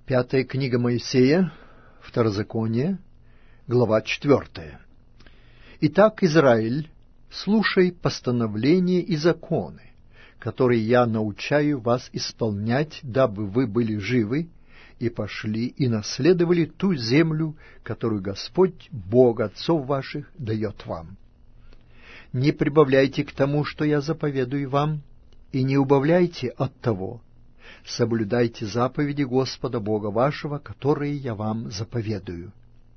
Пятая книга Моисея, Второзаконие, глава 4. Итак, Израиль, слушай постановления и законы, которые я научаю вас исполнять, дабы вы были живы и пошли и наследовали ту землю, которую Господь, Бог отцов ваших, дает вам. Не прибавляйте к тому, что я заповедую вам, и не убавляйте от того. Соблюдайте заповеди Господа Бога вашего, которые я вам заповедую.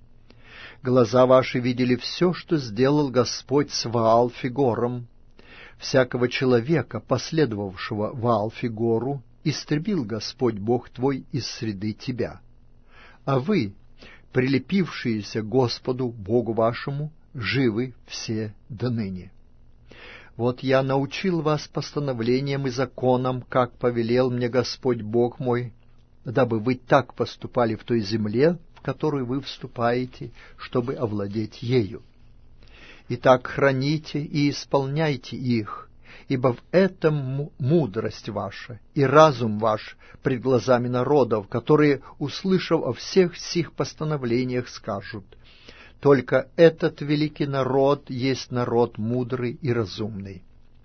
Глаза ваши видели все, что сделал Господь с Ваал-Фигором. Всякого человека, последовавшего Ваал-Фигору, истребил Господь Бог твой из среды тебя. А вы, прилепившиеся к Господу Богу вашему, живы все доныне. Вот я научил вас постановлениям и законам, как повелел мне Господь Бог мой, дабы вы так поступали в той земле, в которую вы вступаете, чтобы овладеть ею. Итак, храните и исполняйте их, ибо в этом мудрость ваша и разум ваш пред глазами народов, которые, услышав о всех сих постановлениях, скажут: только этот великий народ есть народ мудрый и разумный.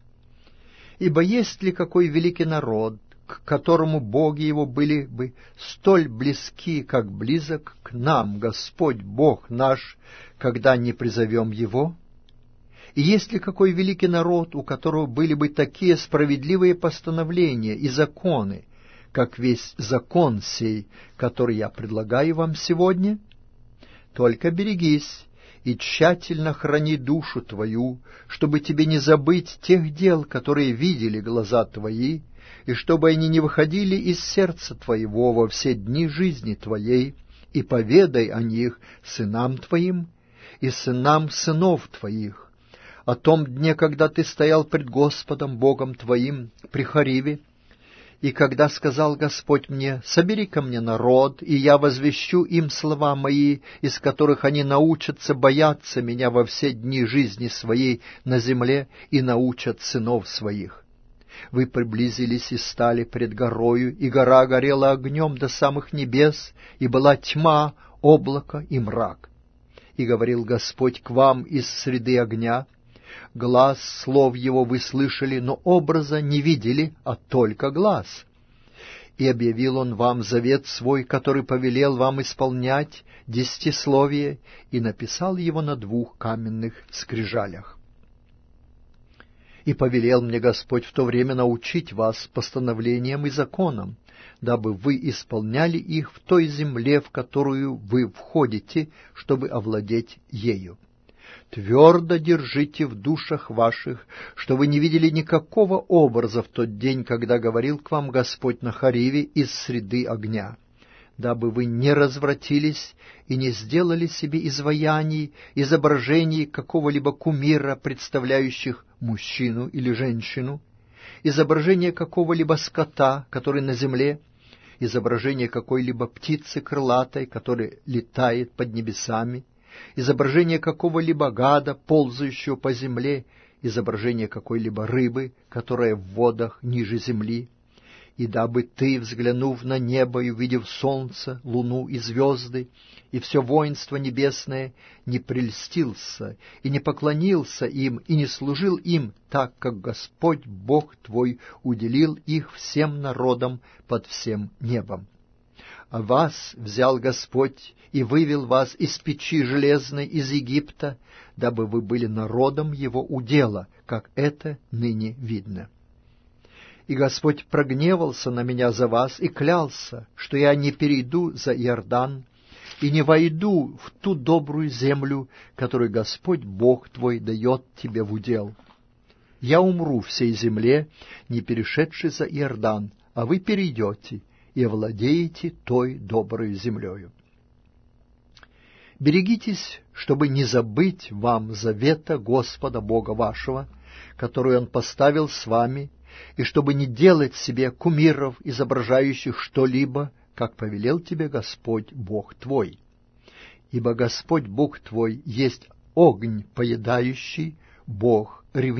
Ибо есть ли какой великий народ, к которому боги его были бы столь близки, как близок к нам Господь Бог наш, когда не призовем его? И есть ли какой великий народ, у которого были бы такие справедливые постановления и законы, как весь закон сей, который я предлагаю вам сегодня? Только берегись и тщательно храни душу твою, чтобы тебе не забыть тех дел, которые видели глаза твои, и чтобы они не выходили из сердца твоего во все дни жизни твоей, и поведай о них сынам твоим и сынам сынов твоих, о том дне, когда ты стоял пред Господом Богом твоим при Хориве, и когда сказал Господь мне: «Собери ко мне народ, и я возвещу им слова мои, из которых они научатся бояться меня во все дни жизни своей на земле и научат сынов своих». Вы приблизились и стали пред горою, и гора горела огнем до самых небес, и была тьма, облако и мрак. И говорил Господь к вам из среды огня. Глас слов его вы слышали, но образа не видели, а только глас. И объявил он вам завет свой, который повелел вам исполнять, десятисловие, и написал его на 2 каменных скрижалях. И повелел мне Господь в то время научить вас постановлениям и законам, дабы вы исполняли их в той земле, в которую вы входите, чтобы овладеть ею. Твердо держите в душах ваших, что вы не видели никакого образа в тот день, когда говорил к вам Господь на Хориве из среды огня, дабы вы не развратились и не сделали себе изваяний, изображений какого-либо кумира, представляющих мужчину или женщину, изображение какого-либо скота, который на земле, изображение какой-либо птицы крылатой, которая летает под небесами, изображение какого-либо гада, ползающего по земле, изображение какой-либо рыбы, которая в водах ниже земли, и дабы ты, взглянув на небо и увидев солнце, луну и звезды, и все воинство небесное, не прельстился и не поклонился им, и не служил им так, как Господь Бог твой уделил их всем народам под всем небом. А вас взял Господь и вывел вас из печи железной из Египта, дабы вы были народом его удела, как это ныне видно. И Господь прогневался на меня за вас и клялся, что я не перейду за Иордан и не войду в ту добрую землю, которую Господь Бог твой дает тебе в удел. Я умру в сей земле, не перешедший за Иордан, а вы перейдете и овладеете той доброй землею. Берегитесь, чтобы не забыть вам завета Господа Бога вашего, который Он поставил с вами, и чтобы не делать себе кумиров, изображающих что-либо, как повелел тебе Господь Бог твой. Ибо Господь Бог твой есть огонь поедающий,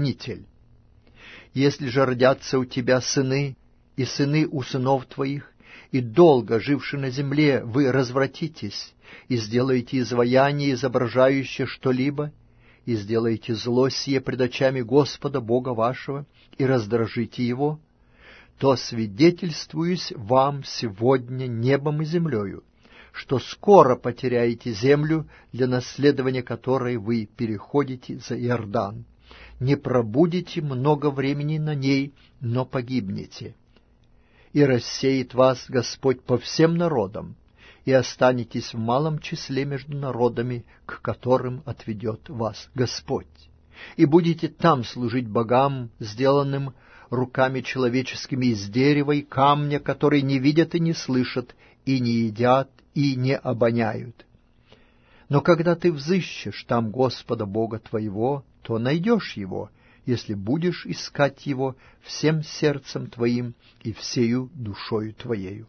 Бог-ревнитель. Если же родятся у тебя сыны, и сыны у сынов твоих, и долго живши на земле, вы развратитесь и сделаете изваяние, изображающее что-либо, и сделаете зло сие пред очами Господа Бога вашего, и раздражите Его, то свидетельствуюсь вам сегодня небом и землею, что скоро потеряете землю, для наследования которой вы переходите за Иордан. Не пробудете много времени на ней, но погибнете. И рассеет вас Господь по всем народам, и останетесь в малом числе между народами, к которым отведет вас Господь. И будете там служить богам, сделанным руками человеческими из дерева и камня, которые не видят и не слышат, и не едят, и не обоняют. Но когда ты взыщешь там Господа Бога твоего, то найдешь Его, если будешь искать Его всем сердцем твоим и всею душою твоею.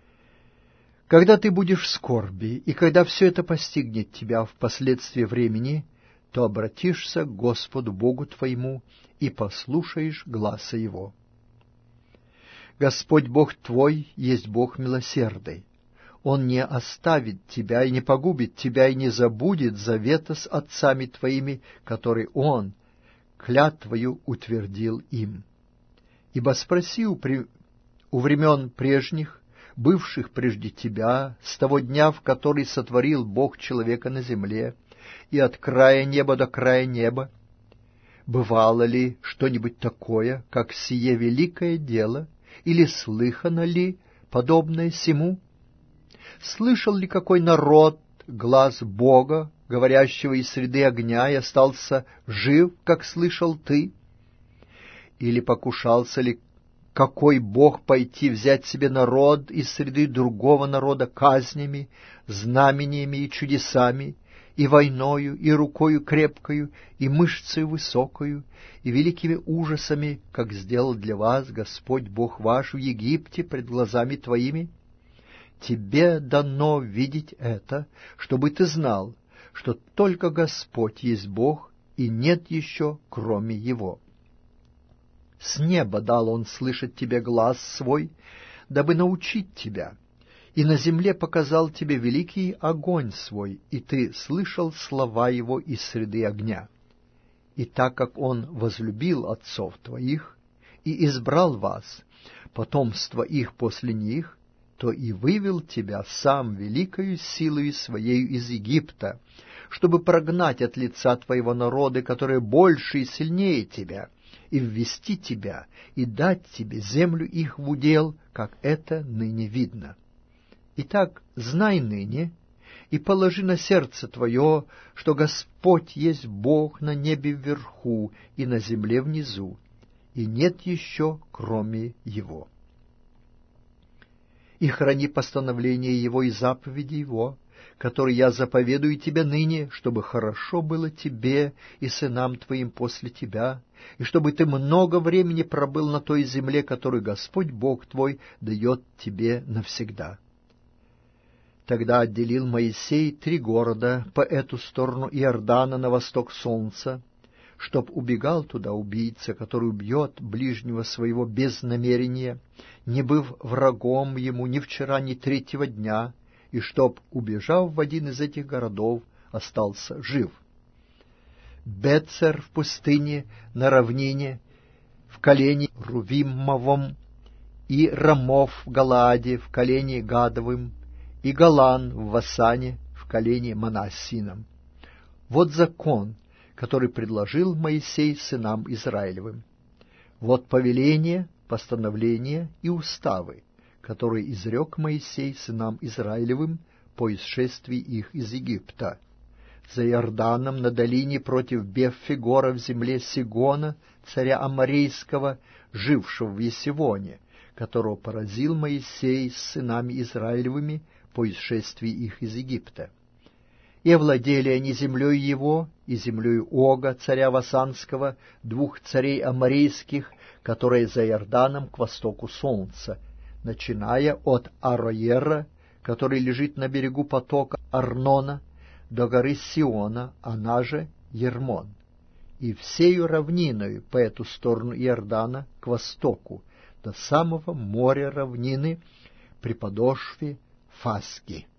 Когда ты будешь в скорби, и когда все это постигнет тебя впоследствии времени, то обратишься к Господу Богу твоему и послушаешь гласа Его. Господь Бог твой есть Бог милосердный. Он не оставит тебя и не погубит тебя и не забудет завета с отцами твоими, который Он клятвою утвердил им. Ибо спроси у времен прежних, бывших прежде тебя, с того дня, в который сотворил Бог человека на земле, и от края неба до края неба, бывало ли что-нибудь такое, как сие великое дело, или слыхано ли подобное сему? Слышал ли какой народ глас Бога, говорящего из среды огня, и остался жив, как слышал ты? Или покушался ли какой Бог пойти взять себе народ из среды другого народа казнями, знамениями и чудесами, и войною, и рукою крепкою, и мышцею высокою, и великими ужасами, как сделал для вас Господь Бог ваш в Египте пред глазами твоими? Тебе дано видеть это, чтобы ты знал, что только Господь есть Бог, и нет еще кроме Его. С неба дал Он слышать тебе глас свой, дабы научить тебя, и на земле показал тебе великий огонь свой, и ты слышал слова Его из среды огня. И так как Он возлюбил отцов твоих и избрал вас, потомство их после них, то и вывел тебя сам великою силою своею из Египта, чтобы прогнать от лица твоего народа, которые больше и сильнее тебя, и ввести тебя, и дать тебе землю их в удел, как это ныне видно. Итак, знай ныне и положи на сердце твое, что Господь есть Бог на небе вверху и на земле внизу, и нет еще кроме Его. И храни постановления Его и заповеди Его, которые я заповедую тебе ныне, чтобы хорошо было тебе и сынам твоим после тебя, и чтобы ты много времени пробыл на той земле, которую Господь Бог твой дает тебе навсегда. Тогда отделил Моисей 3 города по эту сторону Иордана на восток солнца, чтоб убегал туда убийца, который убьет ближнего своего без намерения, не быв врагом ему ни вчера, ни 3-го дня, и чтоб, убежав в один из этих городов, остался жив. Бецер в пустыне, на равнине, в колене Рувимовом, и Рамов в Галааде, в колене Гадовым, и Голан в Васане, в колене Манассином. Вот закон, который предложил Моисей сынам Израилевым. Вот повеления, постановления и уставы, которые изрек Моисей сынам Израилевым по исшествии их из Египта. За Иорданом на долине против Беффигора в земле Сигона, царя Аморейского, жившего в Есивоне, которого поразил Моисей с сынами Израилевыми по исшествии их из Египта. И овладели они землей его и землей Ога, царя Васанского, 2 царей аморейских, которые за Иорданом к востоку солнца, начиная от Ароера, который лежит на берегу потока Арнона, до горы Сиона, она же Ермон, и всею равниною по эту сторону Иордана к востоку, до самого моря равнины, при подошве фаски.